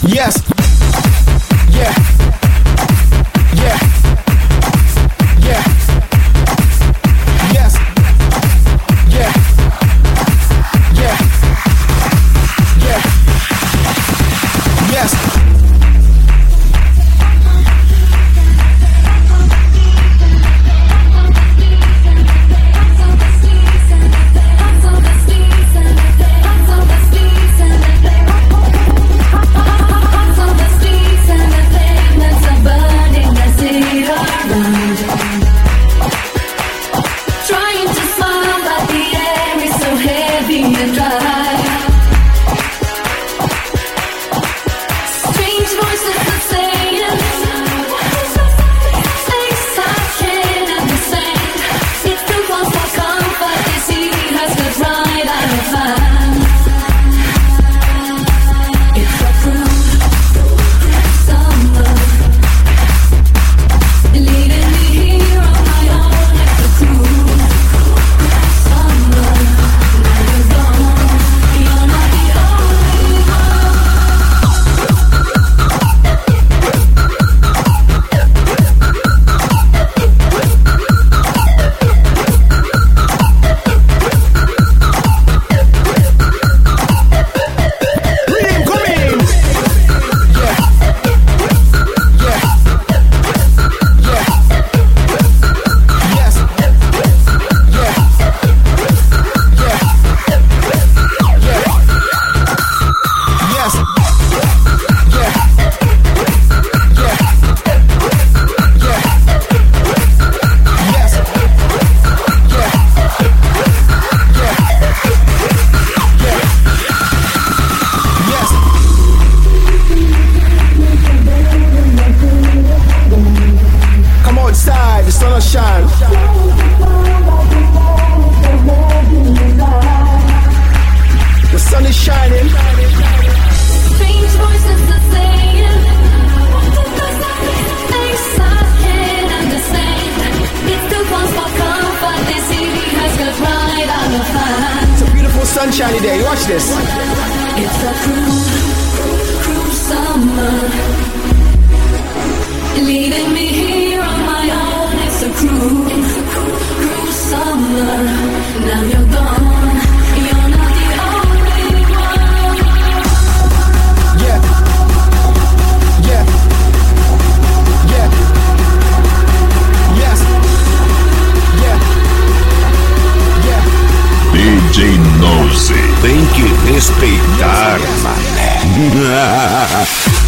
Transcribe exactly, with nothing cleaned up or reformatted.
Yes. Yeah. Yeah. Yeah. Yes. Yeah. Yeah. Yeah. Yes. Shine. The sun is shining. Strange voices are saying things I can't understand. It's too close for comfort. This city has got right out of hand. It's a beautiful sunshiny day. Watch this. It's a cruel, cruel summer, leaving me here on my own. It's a cruel, cruel summer. Now you're gone. You're not the only one. Yeah. Yeah. Yeah. Yes. Yeah. Yeah. D J Nose tem que respeitar, mané.